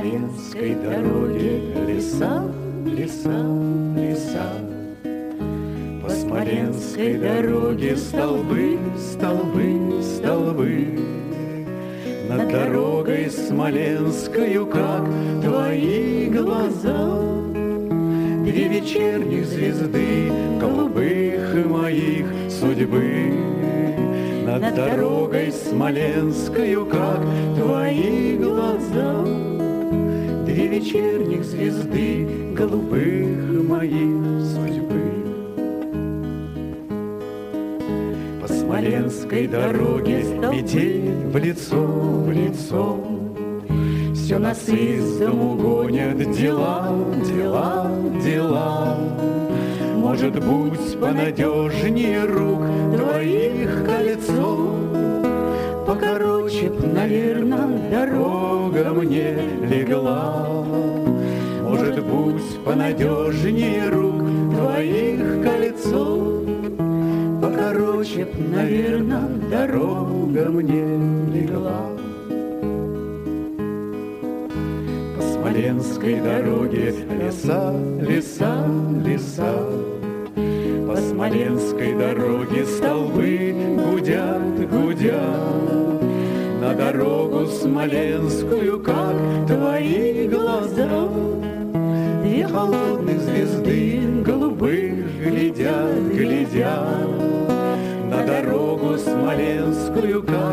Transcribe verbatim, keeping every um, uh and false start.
Смоленской дороге леса, леса, леса. По Смоленской дороге столбы, столбы, столбы. Над дорогой Смоленскою, как твои глаза, две вечерних звезды, голубых моих судьбы. Над дорогой Смоленскою, как твои глаза, две вечерних звезды, голубых моих судьбы. По Смоленской дороге метель в лицо, в лицо. Все нас из дому гонят дела, дела, дела. Может быть, понадежнее рук твоих кольцо. Покороче б, наверно, дорога мне легла. Может быть, понадежнее рук твоих кольцо. Покороче б, наверно, дорога мне легла. По Смоленской дороге леса, леса, леса. По Смоленской дороге столбы гудят, гудят. На дорогу Смоленскую, как твои глаза, две холодных звезды голубых глядят, глядят. На дорогу Смоленскую, как